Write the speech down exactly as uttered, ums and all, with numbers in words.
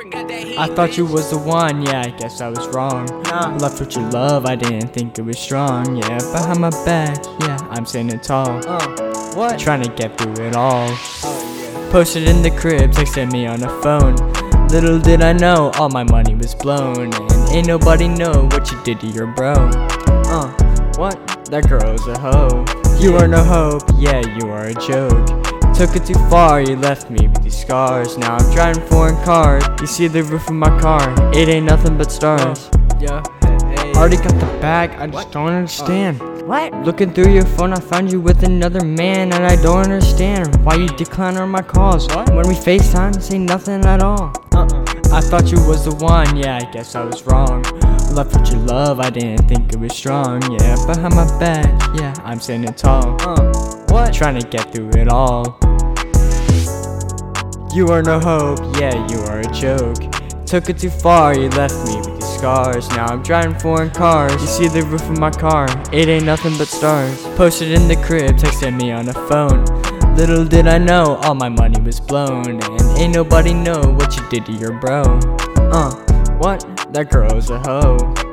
I thought you was the one, yeah, I guess I was wrong. Nah. Left with your love, I didn't think it was strong. Yeah, behind my back, yeah, I'm standing tall. Uh, what? Trying to get through it all. Oh, yeah. Posted in the crib, texted me on the phone. Little did I know, all my money was blown. And ain't nobody know what you did to your bro. Uh, what? That girl's a hoe. You are no hope, yeah, you are a joke. Took it too far, you left me with these scars. Now I'm driving foreign cars. You see the roof of my car, it ain't nothing but stars. Yeah. Hey. Already got the bag, I just What? don't understand. What? Looking through your phone, I found you with another man, and I don't understand why you decline on my calls. What? When we FaceTime, say nothing at all. Uh-uh. I thought you was the one, yeah, I guess I was wrong. Left with your love, I didn't think it was strong. Yeah, behind my back, yeah, I'm standing tall. Uh, what? Trying to get through it all. You are no hope, yeah, you are a joke. Took it too far, you left me with these scars. Now I'm driving foreign cars. You see the roof of my car, it ain't nothing but stars. Posted in the crib, texted me on the phone. Little did I know, all my money was blown. And ain't nobody know what you did to your bro. Uh, what? That girl's a hoe.